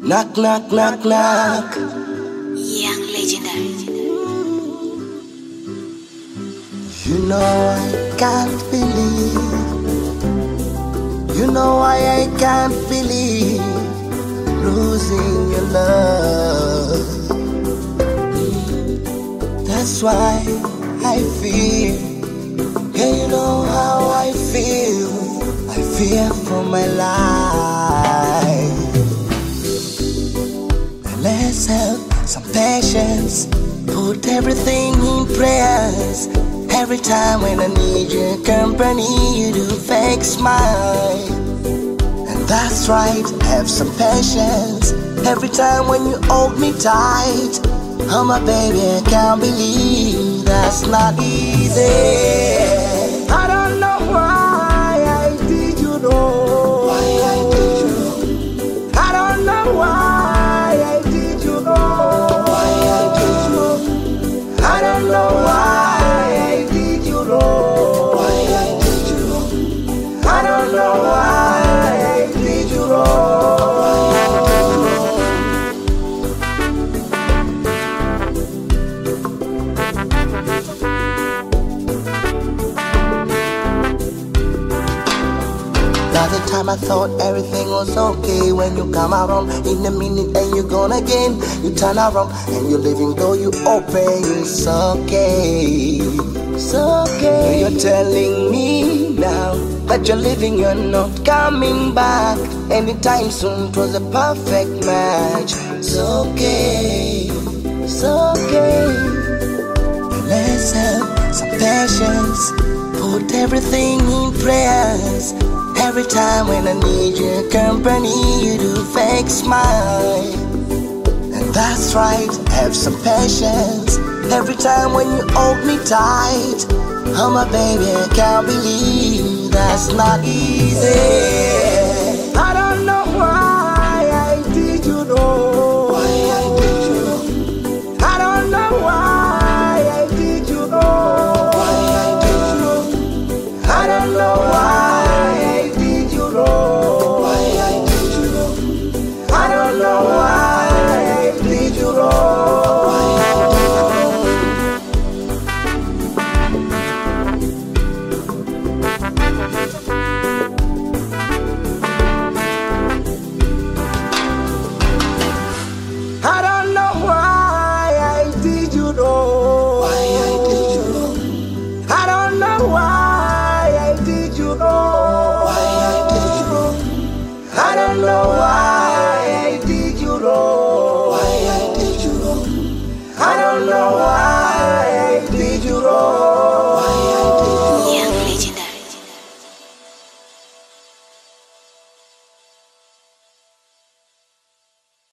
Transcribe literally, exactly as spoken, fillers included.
Knock, knock, knock, knock. Young legendary. You know I can't believe. You know why I can't believe losing your love. That's why I feel. Yeah, you know how I feel. I fear for my life. Let's have some patience. Put everything in prayers. Every time when I need your company, you do fake smile. And that's right, have some patience. Every time when you hold me tight. Oh my baby, I can't believe that's not easy. I don't know why I did you wrong. Why I did you wrong. I don't know why I did you wrong. Why I did you wrong. I don't know why I did you wrong. Why I did you wrong. I don't know why I did you wrong. The time I thought everything was okay. When you come around in a minute and you're gone again. You turn around and you're leaving though you open. It's okay, it's okay. You're telling me now that you're leaving, you're not coming back anytime soon. It was a perfect match. It's okay, it's okay. Let's have some patience. Put everything in prayers. Every time when I need your company, you do fake smile. And that's right, have some patience. Every time when you hold me tight. Oh my baby, I can't believe that's not easy.